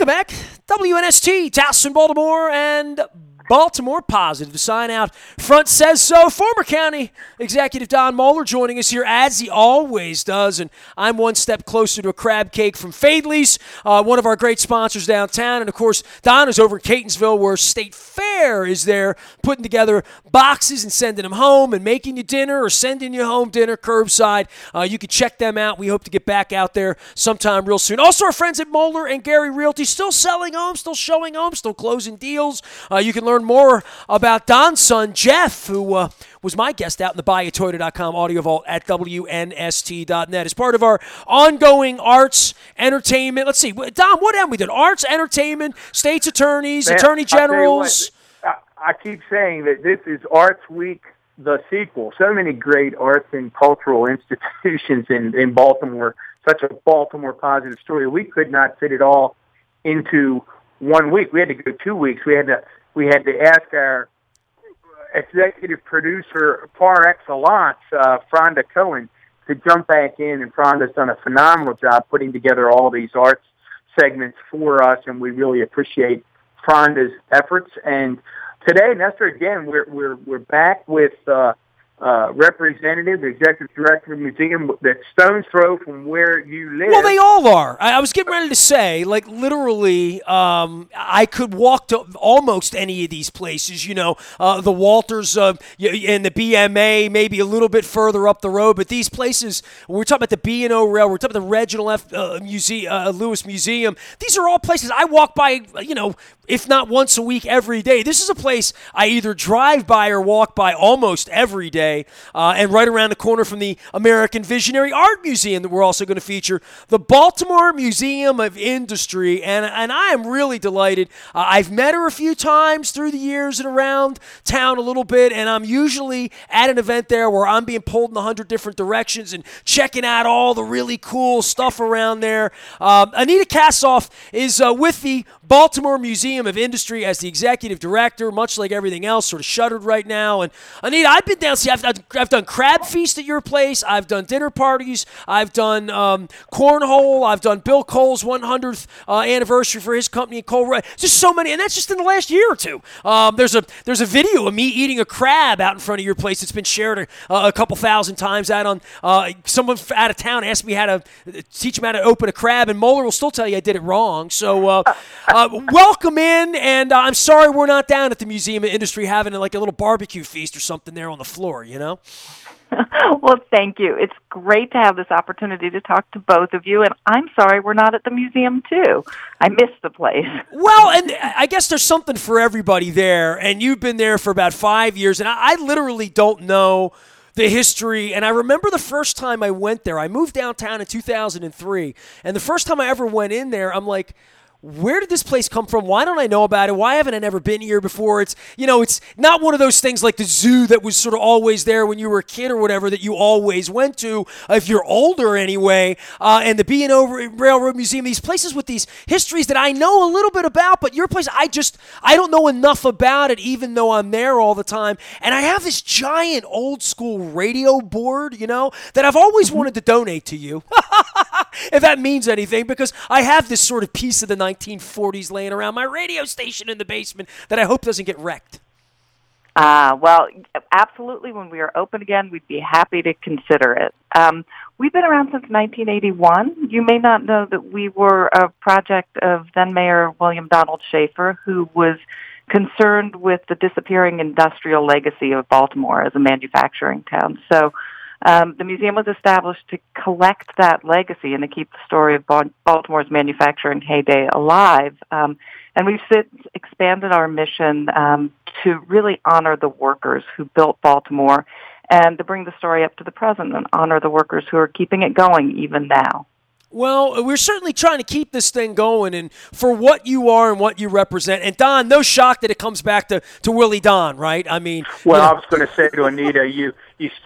Welcome back. WNST, Towson, Baltimore, and Baltimore Positive. The sign out front says so. Former County Executive Don Moeller joining us here as he always does, and I'm one step closer to a crab cake from Fadley's, one of our great sponsors downtown. And, of course, Don is over at Catonsville where State Fair is there putting together boxes and sending them home and making you dinner or sending you home dinner curbside. You can check them out. We hope to get back out there sometime real soon. Also, our friends at Moeller and Gary Realty still selling homes, still showing homes, still closing deals. You can learn more about Don's son, Jeff, who was my guest out in the BuyAToyota.com audio vault at WNST.net. As part of our ongoing arts, entertainment, let's see, Don, what have we done? Arts, entertainment, state's attorneys, attorney generals. I keep saying that this is Arts Week, the sequel. So many great arts and cultural institutions in Baltimore, such a Baltimore positive story. We could not fit it all into 1 week. We had to go 2 weeks. We had to ask our executive producer par excellence, Fonda Cohen, to jump back in, and Fonda's done a phenomenal job putting together all these arts segments for us, and we really appreciate Fonda's efforts. And today, Nestor, again, we're back with representative, the executive director of the museum, that's stone's throw from where you live. Well, they all are. I was getting ready to say, like, literally, I could walk to almost any of these places, the Walters and the BMA, maybe a little bit further up the road, but these places, we're talking about the B&O Rail, we're talking about the Reginald F. Lewis Museum. These are all places I walk by, if not once a week, every day. This is a place I either drive by or walk by almost every day. And right around the corner from the American Visionary Art Museum that we're also going to feature, the Baltimore Museum of Industry. And I am really delighted. I've met her a few times through the years and around town a little bit, and I'm usually at an event there where I'm being pulled in 100 different directions and checking out all the really cool stuff around there. Anita Kassoff is with the Baltimore Museum of Industry as the executive director, much like everything else, sort of shuttered right now. And Anita, I've been down. See, I've done crab feast at your place. I've done dinner parties. I've done cornhole. I've done Bill Cole's 100th anniversary for his company in Cole. Just so many, and that's just in the last year or two. There's a video of me eating a crab out in front of your place. It's been shared a couple thousand times out on. Someone out of town asked me how to teach him how to open a crab, and Moeller will still tell you I did it wrong. So welcome in, and I'm sorry we're not down at the Museum of Industry having like a little barbecue feast or something there on the floor, Well, thank you. It's great to have this opportunity to talk to both of you, and I'm sorry we're not at the museum, too. I missed the place. Well, and I guess there's something for everybody there, and you've been there for about 5 years, and I literally don't know the history. And I remember the first time I went there. I moved downtown in 2003, and the first time I ever went in there, I'm like, where did this place come from? Why don't I know about it? Why haven't I never been here before? It's, it's not one of those things like the zoo that was sort of always there when you were a kid or whatever that you always went to, if you're older anyway, and the B&O Railroad Museum, these places with these histories that I know a little bit about, but your place, I don't know enough about it, even though I'm there all the time. And I have this giant old school radio board, that I've always wanted to donate to you, if that means anything, because I have this sort of piece of the 1940s laying around my radio station in the basement that I hope doesn't get wrecked. Well, absolutely. When we are open again, we'd be happy to consider it. We've been around since 1981. You may not know that we were a project of then Mayor William Donald Schaefer, who was concerned with the disappearing industrial legacy of Baltimore as a manufacturing town. So the museum was established to collect that legacy and to keep the story of Baltimore's manufacturing heyday alive. And we've since expanded our mission to really honor the workers who built Baltimore and to bring the story up to the present and honor the workers who are keeping it going even now. Well, we're certainly trying to keep this thing going, and for what you are and what you represent. And Don, no shock that it comes back to Willie Don, right? I mean, well, I was going to say to Anita, you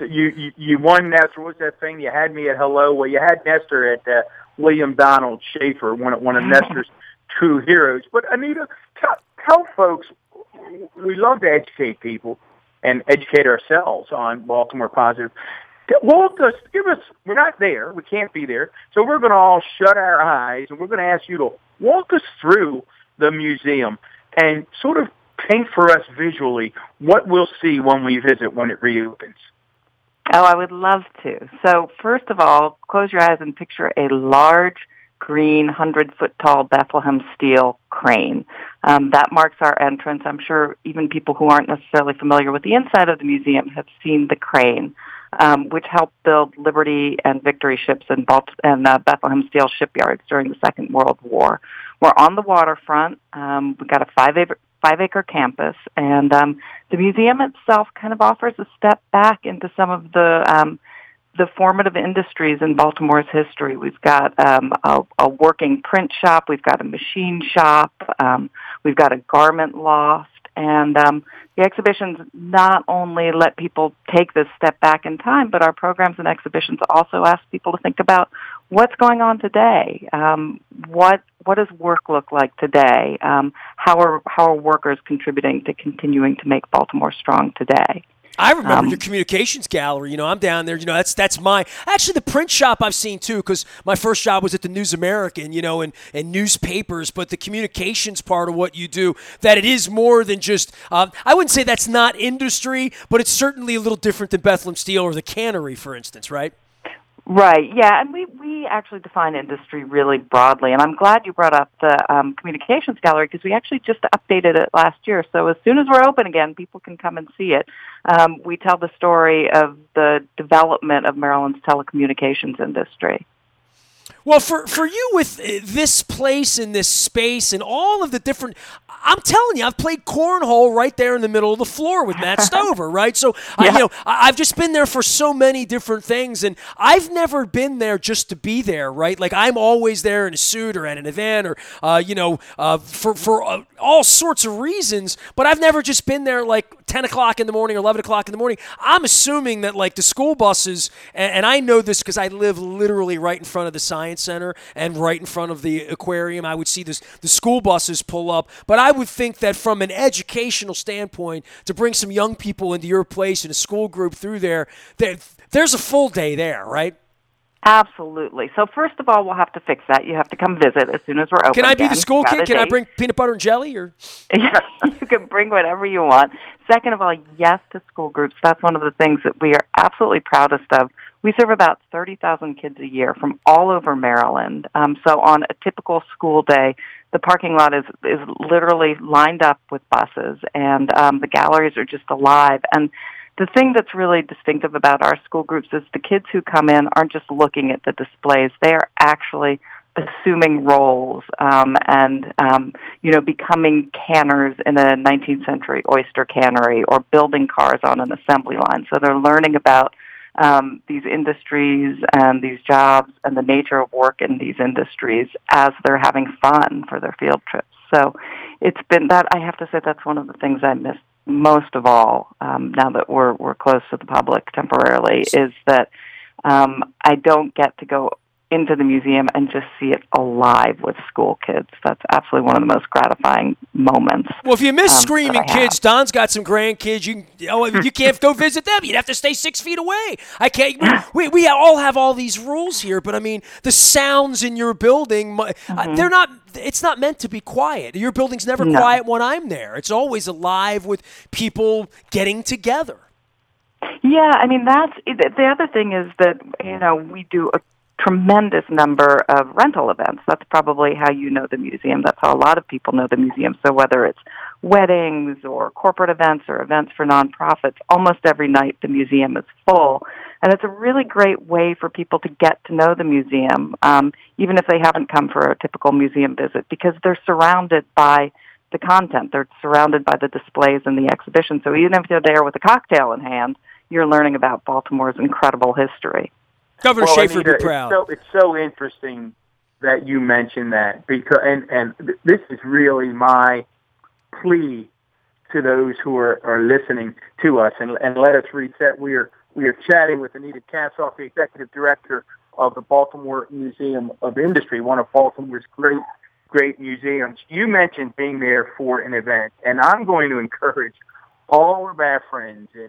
won Nestor. What was that thing? You had me at hello. Well, you had Nestor at William Donald Schaefer, one of Nestor's true heroes. But Anita, tell folks, we love to educate people and educate ourselves on Baltimore Positive. Walk us, we're not there, we can't be there, so we're going to all shut our eyes, and we're going to ask you to walk us through the museum and sort of paint for us visually what we'll see when we visit when it reopens. Oh, I would love to. So first of all, close your eyes and picture a large green 100-foot-tall Bethlehem steel crane. That marks our entrance. I'm sure even people who aren't necessarily familiar with the inside of the museum have seen the crane, which helped build Liberty and Victory ships in Bethlehem Steel shipyards during the Second World War. We're on the waterfront. We've got a five-acre campus, and the museum itself kind of offers a step back into some of the formative industries in Baltimore's history. We've got a working print shop, we've got a machine shop, we've got a garment loft, and the exhibitions not only let people take this step back in time, but our programs and exhibitions also ask people to think about what's going on today. What does work look like today? How are workers contributing to continuing to make Baltimore strong today? I remember your communications gallery. I'm down there. That's actually the print shop I've seen too, because my first job was at the News American, and newspapers. But the communications part of what you do, that it is more than just. I wouldn't say that's not industry, but it's certainly a little different than Bethlehem Steel or the cannery, for instance, right? Right, yeah, and we actually define industry really broadly, and I'm glad you brought up the communications gallery because we actually just updated it last year, so as soon as we're open again, people can come and see it. We tell the story of the development of Maryland's telecommunications industry. Well, for you with this place and this space and all of the different, I'm telling you, I've played cornhole right there in the middle of the floor with Matt Stover, right? So, yeah. I've just been there for so many different things, and I've never been there just to be there, right? Like, I'm always there in a suit or at an event or, for all sorts of reasons, but I've never just been there like 10 o'clock in the morning or 11 o'clock in the morning. I'm assuming that, like, the school buses, and I know this because I live literally right in front of the Science Center and right in front of the aquarium. I would see the school buses pull up, but I would think that from an educational standpoint, to bring some young people into your place and a school group through there's a full day there, right? Absolutely. So first of all, we'll have to fix that. You have to come visit as soon as we're open. Can I be again. the school kid? Can I bring peanut butter and jelly? Or you can bring whatever you want. Second of all, yes to school groups. That's one of the things that we are absolutely proudest of. We serve about 30,000 kids a year from all over Maryland. So on a typical school day, the parking lot is literally lined up with buses, and the galleries are just alive. And the thing that's really distinctive about our school groups is the kids who come in aren't just looking at the displays. They are actually assuming roles and becoming canners in a 19th century oyster cannery or building cars on an assembly line. So they're learning about these industries and these jobs and the nature of work in these industries as they're having fun for their field trips. So it's been that, I have to say, that's one of the things I miss most of all, now that we're close to the public temporarily, is that I don't get to go into the museum and just see it alive with school kids. That's absolutely one of the most gratifying moments. Well, if you miss screaming kids, Don's got some grandkids. You can't go visit them. You'd have to stay 6 feet away. I can't. We all have all these rules here, but I mean, the sounds in your building, they're not. It's not meant to be quiet. Your building's never quiet when I'm there. It's always alive with people getting together. Yeah, I mean, that's the other thing is that we do a tremendous number of rental events. That's probably how you know the museum. That's how a lot of people know the museum. So whether it's weddings or corporate events or events for nonprofits, almost every night the museum is full. And it's a really great way for people to get to know the museum, even if they haven't come for a typical museum visit, because they're surrounded by the content. They're surrounded by the displays and the exhibition. So even if they're there with a cocktail in hand, you're learning about Baltimore's incredible history. Governor Schaefer would be proud. It's so interesting that you mentioned that, because and this is really my plea to those who are listening to us, and let us reset. We are chatting with Anita Kassoff, the executive director of the Baltimore Museum of Industry, one of Baltimore's great museums. You mentioned being there for an event, and I'm going to encourage all of our friends in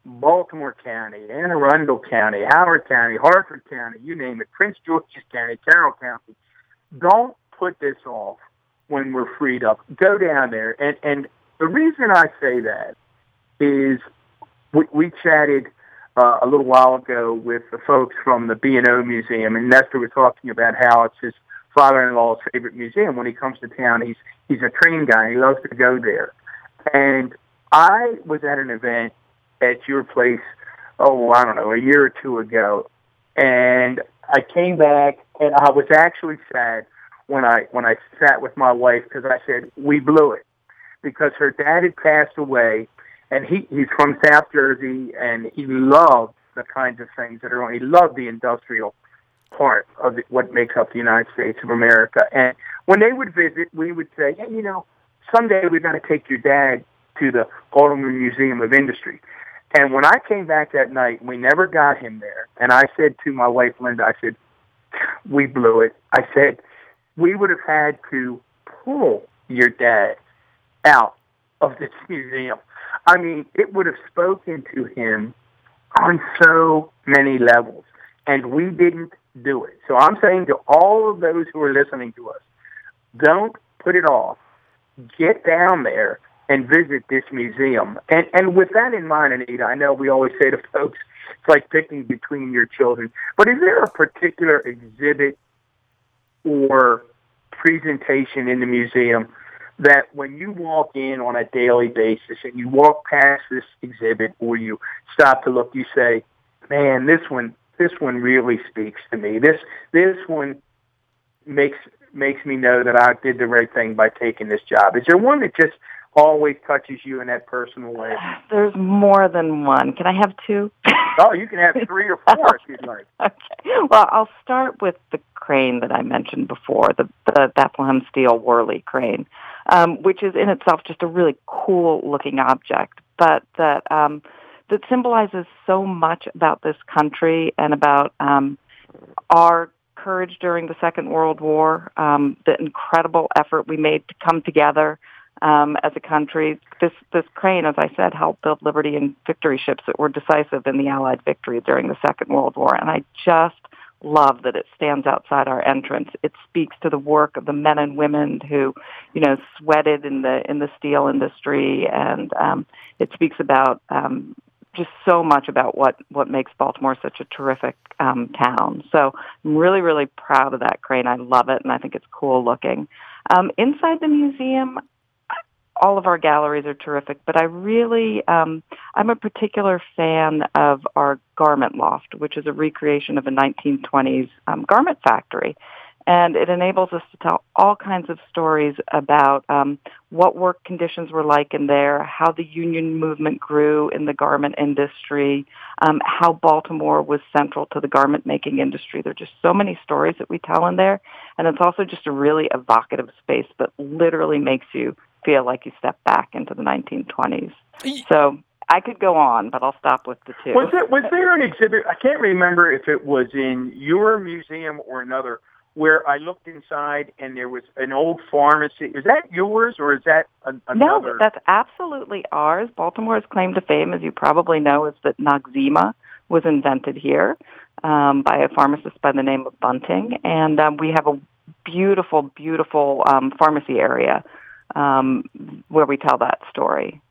Baltimore County, Anne Arundel County, Howard County, Harford County, you name it, Prince George's County, Carroll County. Don't put this off when we're freed up. Go down there. And the reason I say that is we chatted a little while ago with the folks from the B&O Museum, and Nestor was talking about how it's his father-in-law's favorite museum. When he comes to town, he's a train guy. He loves to go there. And I was at an event at your place, I don't know, a year or two ago, and I came back, and I was actually sad when I sat with my wife because I said, we blew it, because her dad had passed away, and he's from South Jersey, and he loved the kinds of things that are on. He loved the industrial part of what makes up the United States of America. And when they would visit, we would say, hey, someday we've got to take your dad to the Baltimore Museum of Industry. And when I came back that night, we never got him there. And I said to my wife, Linda, I said, we blew it. I said, we would have had to pull your dad out of this museum. I mean, it would have spoken to him on so many levels. And we didn't do it. So I'm saying to all of those who are listening to us, don't put it off. Get down there and visit this museum. And with that in mind, Anita, I know we always say to folks, it's like picking between your children. But is there a particular exhibit or presentation in the museum that when you walk in on a daily basis and you walk past this exhibit or you stop to look, you say, man, this one really speaks to me. This one makes me know that I did the right thing by taking this job. Is there one that just always touches you in that personal way? There's more than one. Can I have two? Oh, you can have 3 or 4 if you'd like. Okay. Well, I'll start with the crane that I mentioned before, the Bethlehem Steel Worley crane, which is in itself just a really cool-looking object, but that symbolizes so much about this country and about our courage during the Second World War, the incredible effort we made to come together as a country. This crane, as I said, helped build Liberty and Victory ships that were decisive in the Allied victory during the Second World War. And I just love that it stands outside our entrance. It speaks to the work of the men and women who, sweated in the steel industry, and it speaks about just so much about what makes Baltimore such a terrific town. So I'm really, really proud of that crane. I love it, and I think it's cool looking. Inside the museum, all of our galleries are terrific, but I really, I'm a particular fan of our garment loft, which is a recreation of a 1920s garment factory. And it enables us to tell all kinds of stories about what work conditions were like in there, how the union movement grew in the garment industry, how Baltimore was central to the garment-making industry. There are just so many stories that we tell in there. And it's also just a really evocative space that literally makes you feel like you step back into the 1920s. So I could go on, but I'll stop with the two. Was there an exhibit, I can't remember if it was in your museum or another, where I looked inside and there was an old pharmacy. Is that yours or is that another? No, that's absolutely ours. Baltimore's claim to fame, as you probably know, is that Noxzema was invented here by a pharmacist by the name of Bunting. And we have a beautiful, beautiful pharmacy area where we tell that story.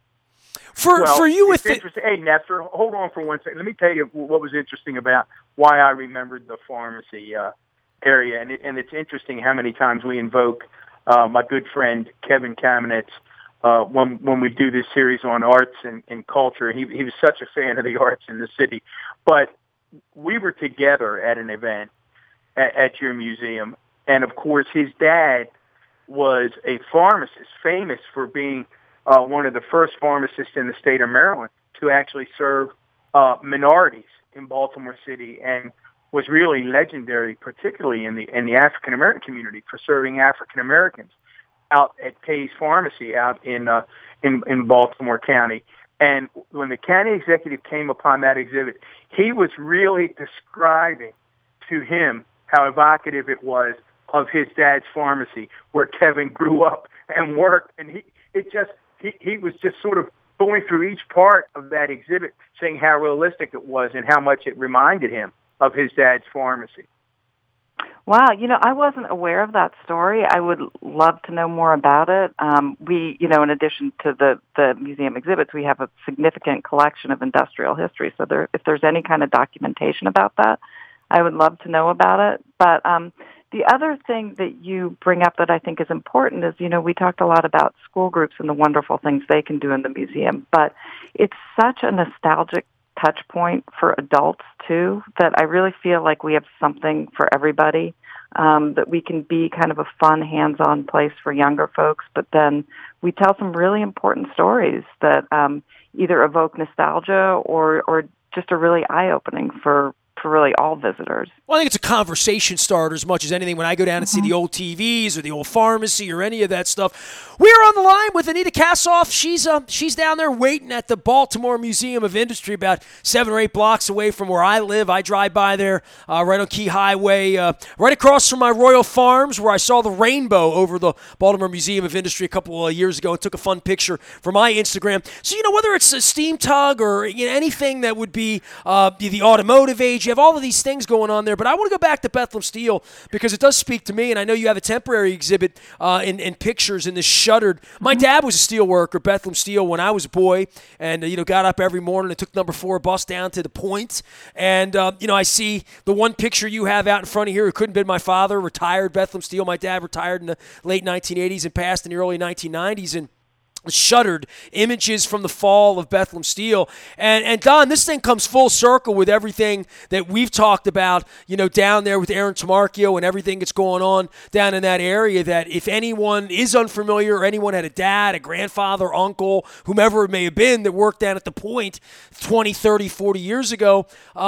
For you, it's interesting. Hey, Nestor, hold on for 1 second. Let me tell you what was interesting about why I remembered the pharmacy area, and it's interesting how many times we invoke my good friend Kevin Kamenetz when we do this series on arts and culture. He was such a fan of the arts in the city, but we were together at an event at your museum, and of course his dad was a pharmacist, famous for being one of the first pharmacists in the state of Maryland to actually serve minorities in Baltimore City, and was really legendary, particularly in the African American community, for serving African Americans out at Pay's Pharmacy out in Baltimore County. And when the county executive came upon that exhibit, he was really describing to him how evocative it was of his dad's pharmacy, where Kevin grew up and worked, and he was just sort of going through each part of that exhibit, saying how realistic it was and how much it reminded him of his dad's pharmacy. Wow, I wasn't aware of that story. I would love to know more about it. We, in addition to the museum exhibits, we have a significant collection of industrial history. So if there's any kind of documentation about that, I would love to know about it. But the other thing that you bring up that I think is important is, we talked a lot about school groups and the wonderful things they can do in the museum, but it's such a nostalgic touch point for adults too, that I really feel like we have something for everybody, that we can be kind of a fun, hands-on place for younger folks, but then we tell some really important stories that either evoke nostalgia or just are really eye-opening for really all visitors. Well, I think it's a conversation starter as much as anything. When I go down and see the old TVs or the old pharmacy or any of that stuff, we are on the line with Anita Kassoff. She's down there waiting at the Baltimore Museum of Industry, about 7 or 8 blocks away from where I live. I drive by there right on Key Highway, right across from my Royal Farms, where I saw the rainbow over the Baltimore Museum of Industry a couple of years ago and took a fun picture for my Instagram. So, whether it's a steam tug or anything that would be the automotive age, you have all of these things going on there. But I want to go back to Bethlehem Steel because it does speak to me, and I know you have a temporary exhibit in pictures in this shuttered. My dad was a steel worker, Bethlehem Steel, when I was a boy, and got up every morning and took number 4 bus down to the point. And I see the one picture you have out in front of here. It couldn't have been my father, retired Bethlehem Steel. My dad retired in the late 1980s and passed in the early 1990s, and shuttered images from the fall of Bethlehem Steel. And Don, this thing comes full circle with everything that we've talked about, down there with Aaron Tamarchio and everything that's going on down in that area, that if anyone is unfamiliar or anyone had a dad, a grandfather, uncle, whomever it may have been that worked down at the point 20, 30, 40 years ago,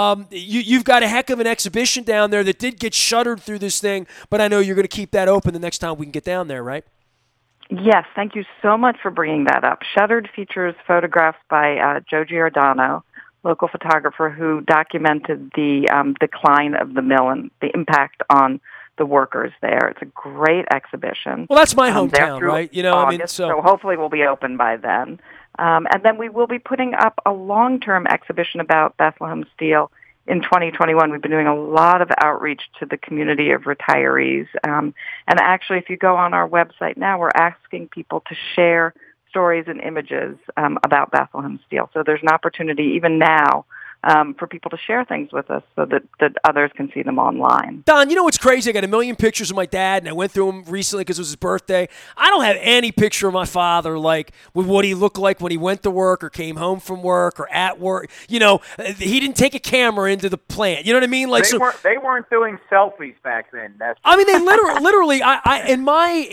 you've got a heck of an exhibition down there that did get shuttered through this thing, but I know you're going to keep that open the next time we can get down there, right? Yes, thank you so much for bringing that up. Shuttered features photographs by Joe Giordano, local photographer who documented the decline of the mill and the impact on the workers there. It's a great exhibition. Well, that's my hometown, right? August, so hopefully we'll be open by then. And then we will be putting up a long-term exhibition about Bethlehem Steel in 2021. We've been doing a lot of outreach to the community of retirees. And actually, if you go on our website now, we're asking people to share stories and images about Bethlehem Steel. So there's an opportunity even now for people to share things with us so that others can see them online. Don, what's crazy? I got a million pictures of my dad, and I went through them recently because it was his birthday. I don't have any picture of my father, like with what he looked like when he went to work or came home from work or at work. He didn't take a camera into the plant. You know what I mean? Like they weren't doing selfies back then. They literally. In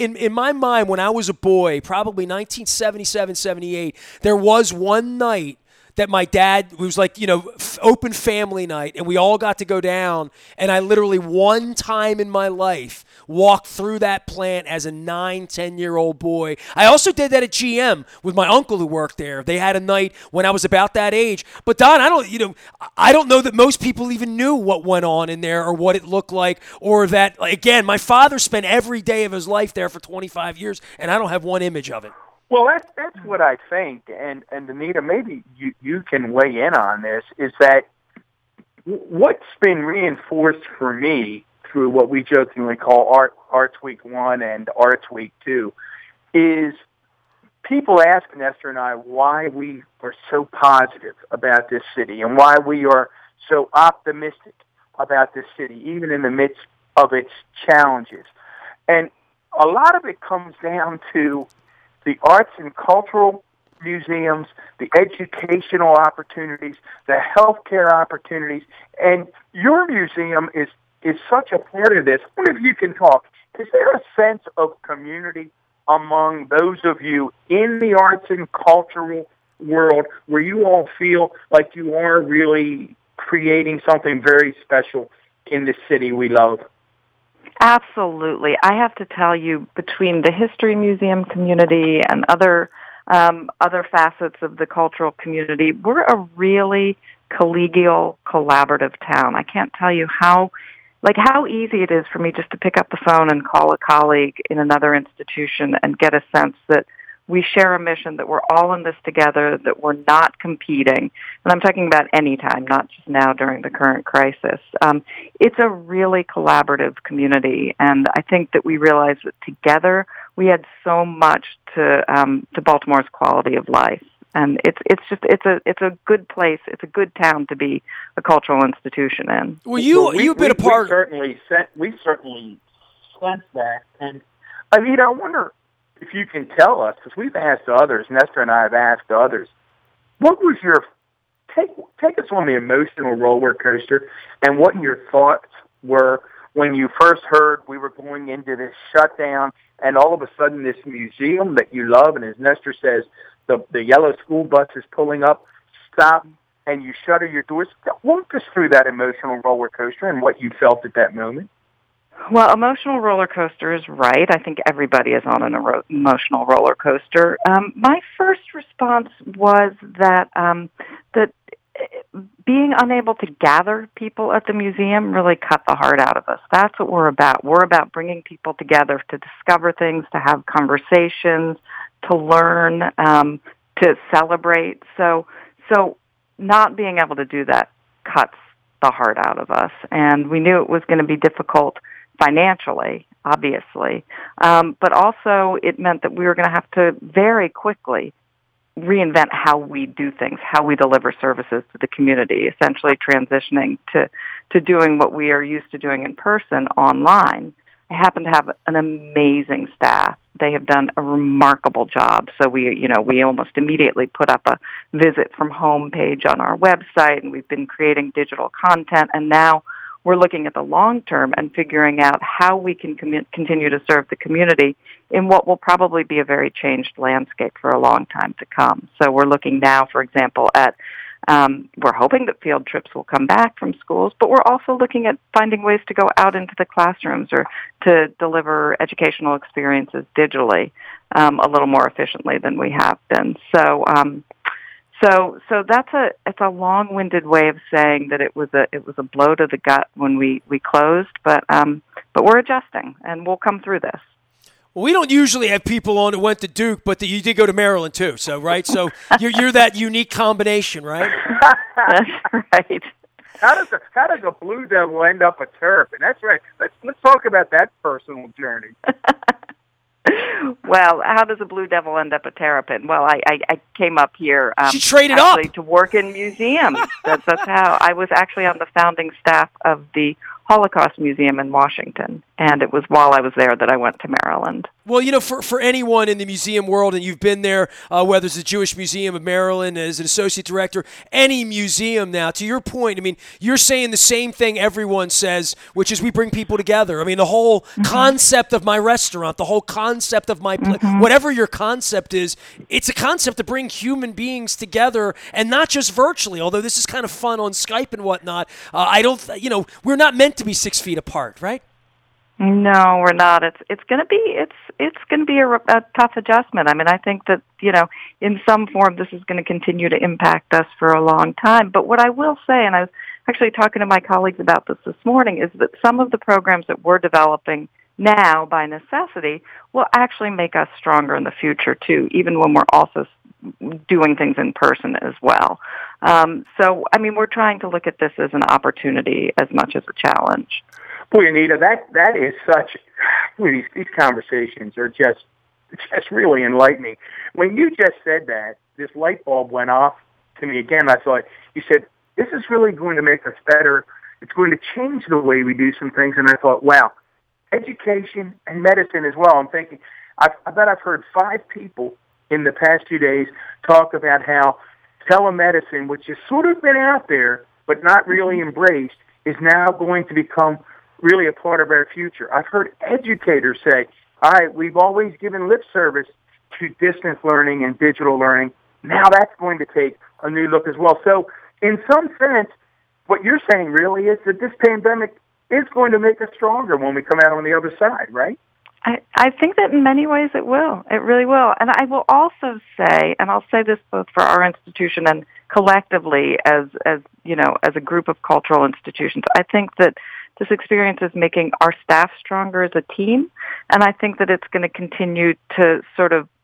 my mind, when I was a boy, probably 1977, 78, there was one night that my dad, it was like, open family night, and we all got to go down, and I literally one time in my life walked through that plant as a 9, 10-year-old boy. I also did that at GM with my uncle who worked there. They had a night when I was about that age. But Don, I don't know that most people even knew what went on in there or what it looked like, or that, again, my father spent every day of his life there for 25 years, and I don't have one image of it. Well, that's what I think, and Anita, maybe you can weigh in on this, is that what's been reinforced for me through what we jokingly call Arts Week 1 and Arts Week 2 is people ask Nestor and I why we are so positive about this city and why we are so optimistic about this city, even in the midst of its challenges. And a lot of it comes down to the arts and cultural museums, the educational opportunities, the healthcare opportunities, and your museum is such a part of this. I wonder if you can talk. Is there a sense of community among those of you in the arts and cultural world where you all feel like you are really creating something very special in the city we love? Absolutely. I have to tell you, between the History Museum community and other facets of the cultural community, we're a really collegial, collaborative town. I can't tell you how easy it is for me just to pick up the phone and call a colleague in another institution and get a sense that we share a mission, that we're all in this together, that we're not competing. And I'm talking about any time, not just now during the current crisis. It's a really collaborative community, and I think that we realize that together we add so much to Baltimore's quality of life. And it's a good place. It's a good town to be a cultural institution in. Well, you've been a part. We certainly sense that, and I mean, I wonder if you can tell us, because we've asked others, Nestor and I have asked others, what was your take us on the emotional roller coaster, and what your thoughts were when you first heard we were going into this shutdown, and all of a sudden this museum that you love, and as Nestor says, the yellow school bus is pulling up, stop, and you shutter your doors. Walk us through that emotional roller coaster and what you felt at that moment. Well, emotional roller coaster is right. I think everybody is on an emotional roller coaster. My first response was that being unable to gather people at the museum really cut the heart out of us. That's what we're about. We're about bringing people together to discover things, to have conversations, to learn, to celebrate. So not being able to do that cuts the heart out of us. And we knew it was going to be difficult financially, obviously, but also it meant that we were going to have to very quickly reinvent how we do things, how we deliver services to the community, essentially transitioning to doing what we are used to doing in person online. I happen to have an amazing staff. They have done a remarkable job. So we almost immediately put up a visit from home page on our website, and we've been creating digital content, and now we're looking at the long term and figuring out how we can continue to serve the community in what will probably be a very changed landscape for a long time to come. So we're looking now, for example, at we're hoping that field trips will come back from schools, but we're also looking at finding ways to go out into the classrooms or to deliver educational experiences digitally a little more efficiently than we have been. So it's a long-winded way of saying that it was a blow to the gut when we closed, but we're adjusting and we'll come through this. Well, we don't usually have people on that went to Duke, but you did go to Maryland too. So right, so you're that unique combination, right? That's right. How does a Blue Devil end up at Terrapin? That's right. Let's talk about that personal journey. Well, how does a Blue Devil end up at Terrapin? Well, I came up here she traded actually up to work in museums. That's how. I was actually on the founding staff of the Holocaust Museum in Washington, and it was while I was there that I went to Maryland. Well, for anyone in the museum world, and you've been there, whether it's the Jewish Museum of Maryland as an associate director, any museum now, to your point, I mean, you're saying the same thing everyone says, which is we bring people together. I mean, the whole concept of my restaurant, the whole concept of my whatever your concept is, it's a concept to bring human beings together, and not just virtually, although this is kind of fun on Skype and whatnot. We're not meant to be 6 feet apart, right? No, we're not. It's going to be a tough adjustment. I mean, I think that in some form this is going to continue to impact us for a long time. But what I will say, and I was actually talking to my colleagues about this morning, is that some of the programs that we're developing now by necessity will actually make us stronger in the future too, even when we're also doing things in person as well. So, I mean, we're trying to look at this as an opportunity as much as a challenge. Boy, Anita, that is such. These conversations are just really enlightening. When you just said that, this light bulb went off to me again. I thought you said this is really going to make us better. It's going to change the way we do some things. And I thought, wow, education and medicine as well. I'm thinking, I bet I've heard 5 people in the past 2 days talk about how telemedicine, which has sort of been out there but not really embraced, is now going to become really a part of our future. I've heard educators say, all right, we've always given lip service to distance learning and digital learning. Now that's going to take a new look as well. So in some sense, what you're saying really is that this pandemic is going to make us stronger when we come out on the other side, right? I think that in many ways it will. It really will. And I will also say, and I'll say this both for our institution and collectively as a group of cultural institutions, I think that this experience is making our staff stronger as a team, and I think that it's going to continue to sort of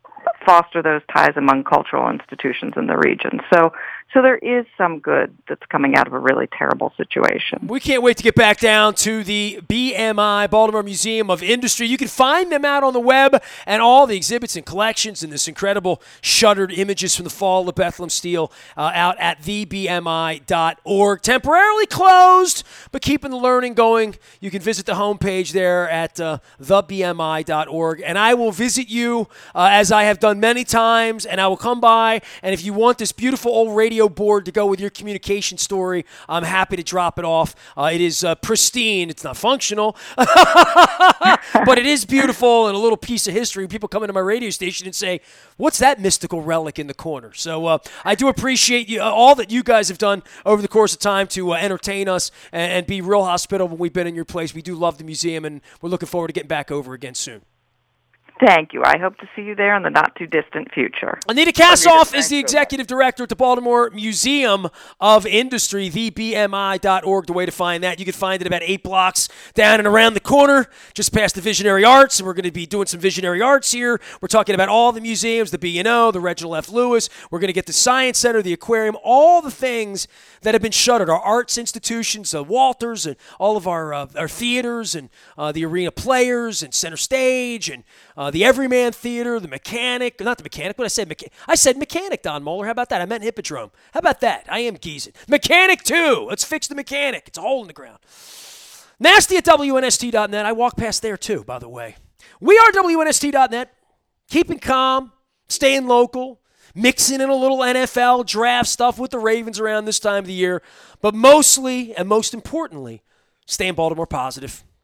foster those ties among cultural institutions in the region. So there is some good that's coming out of a really terrible situation. We can't wait to get back down to the BMI, Baltimore Museum of Industry. You can find them out on the web and all the exhibits and collections and this incredible shuttered images from the fall of Bethlehem Steel out at thebmi.org. Temporarily closed, but keeping the learning going. You can visit the homepage there at thebmi.org. And I will visit you as I have done many times, and I will come by. And if you want this beautiful old radio board to go with your communication story, I'm happy to drop it off. It is pristine. It's not functional, but it is beautiful and a little piece of history. People come into my radio station and say, what's that mystical relic in the corner? So I do appreciate you, all that you guys have done over the course of time to entertain us and be real hospitable when we've been in your place. We do love the museum, and we're looking forward to getting back over again soon. Thank you. I hope to see you there in the not-too-distant future. Anita Kassoff is the executive director at the Baltimore Museum of Industry, thebmi.org, the way to find that. You can find it about 8 blocks down and around the corner, just past the Visionary Arts, and we're going to be doing some Visionary Arts here. We're talking about all the museums, the B&O, the Reginald F. Lewis. We're going to get the Science Center, the aquarium, all the things that have been shuttered, our arts institutions, Walters, and all of our theaters, and the Arena Players, and Center Stage, and the Everyman Theater, the Mechanic, not the Mechanic, what I said, I said Mechanic, Don Moeller. How about that? I meant Hippodrome. How about that? I am geezing. Mechanic 2. Let's fix the Mechanic. It's a hole in the ground. Nasty at WNST.net. I walk past there too, by the way. We are WNST.net. Keeping calm, staying local, mixing in a little NFL draft stuff with the Ravens around this time of the year, but mostly and most importantly, staying Baltimore positive.